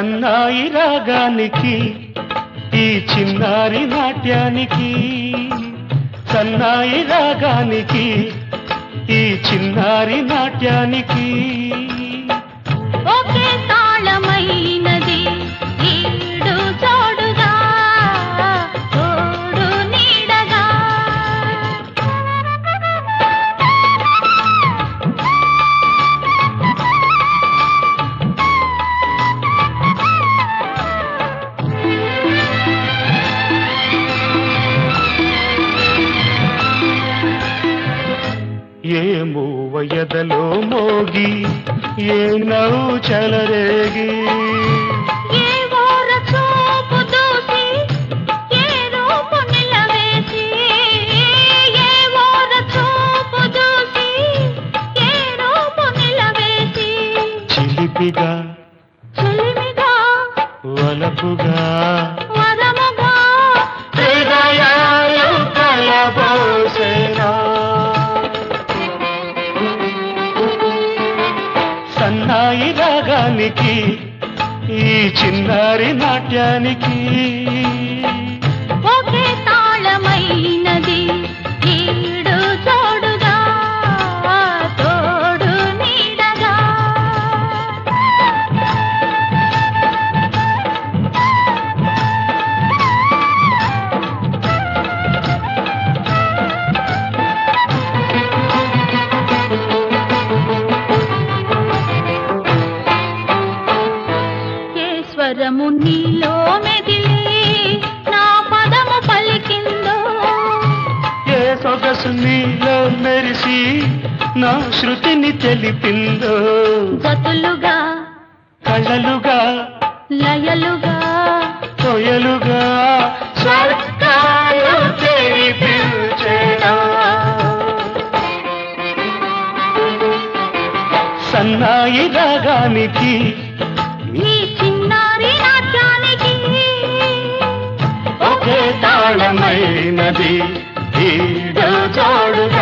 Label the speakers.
Speaker 1: సన్నాయి రాగానికి ఈ చిన్నారి నాట్యానికి, సన్నాయి రాగానికి ఈ చిన్నారి నాట్యానికి
Speaker 2: ఒకే తాళమైనది ఈడు జోడుగా తోడు నీడగా.
Speaker 1: ఏ మూవయదలో మోగి ఏ నవ్వు చెలరేగి,
Speaker 2: ఏ ఓర చూపు దూసి ఏ రూపు నిలవేసి, ఏ ఓర చూపు దూసి ఏ రూపు నిలవేసి,
Speaker 1: చిలిపిగా
Speaker 2: చిలిమిగా
Speaker 1: వలపుగా
Speaker 2: వరముగా
Speaker 1: హృదయాలు కలబోసేనా. సన్నాయి రాగానికి ఈ చిన్నారి నాట్యానికి
Speaker 2: ఒకే తాళమైనది ఈడు తోడుగా తోడు నీడగా. స్వరము నీలో మెదిలి నా పదము పలికిందో,
Speaker 1: ఏ సొగసు నీలో మెరిసి నా శృతిని తెలిపిందో,
Speaker 2: జతులుగా
Speaker 1: కళ్ళలుగా
Speaker 2: లయలుగా
Speaker 1: కొయలుగా స్వర్గాలు తెరిపించేనా. సన్నాయి రాగానికి
Speaker 2: ఈ చిన్నారి నాట్యానికి
Speaker 1: ఒకే తాళమైనది ఈడు జోడుగా